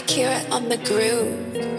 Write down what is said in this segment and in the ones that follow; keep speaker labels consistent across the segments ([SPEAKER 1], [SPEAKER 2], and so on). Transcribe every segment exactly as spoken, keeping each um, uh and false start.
[SPEAKER 1] Akira on the groove.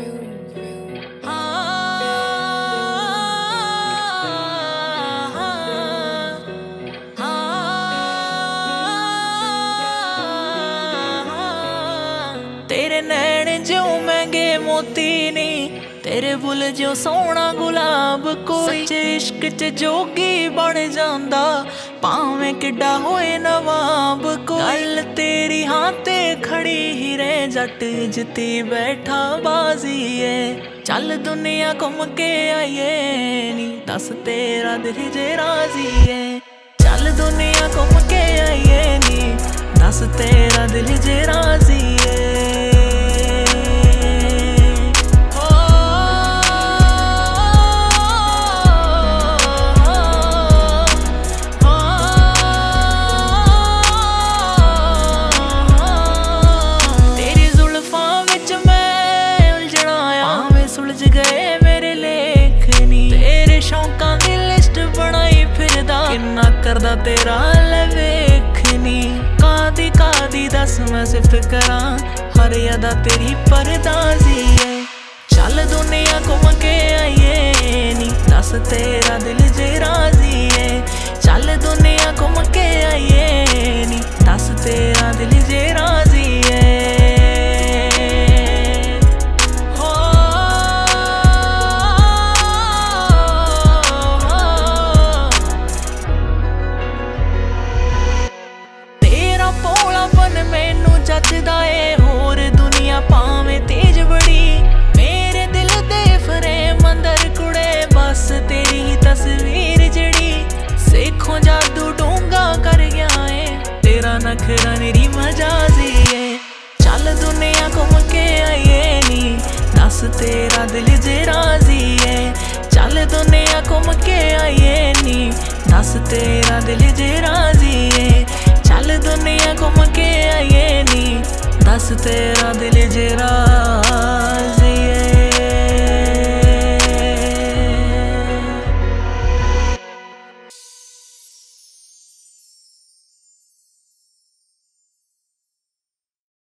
[SPEAKER 2] तेरे नैन जो महंगे मोती नी, तेरे बुल जो सोना गुलाब कोई। सच्चे इश्क च जोगी बन जांदा भावें किड्डा होए नवाब कोई। गल तेरी हां ते खड़ी ही रे जट जिती बैठा बाजी है। चल दुनिया घूम के आइए नी, दस तेरा दिल जे राजी है। चल दुनिया घूम के आइए नी, दस तेरा दिल जे राजी है। सुलझ गए मेरे लेखनी, तेरे शौकां दी लिस्ट बनाई फिरदा, किन्ना करदा तेरा लवेखनी। कादी कादी दस मैं सिफत करां, हर अदा तेरी परदाजी है। चल दुनिया घूम के आइए नी, दस तेरा दिल जे राजी है। चल दुनिया घूम के आइए नी, दस तेरा दिल जे राजी है। मैनू जचदा ए होर दुनिया भावें तेज बड़ी, मेरे दिल दे फ्रेम अंदर कुड़े बस तेरी ही तस्वीर जड़ी। सिखों जादू डूंगा कर गया है, तेरा नखरा मेरी मजाजी है। चल दुनिया घूम के आइए नी, दस तेरा दिल जे राजी है। चल दुनिया घूम के आइए नी, दस तेरा दिल जे राजी है। चल दुनिया घूम के आइए नी, दस तेरा दिल जे राजी।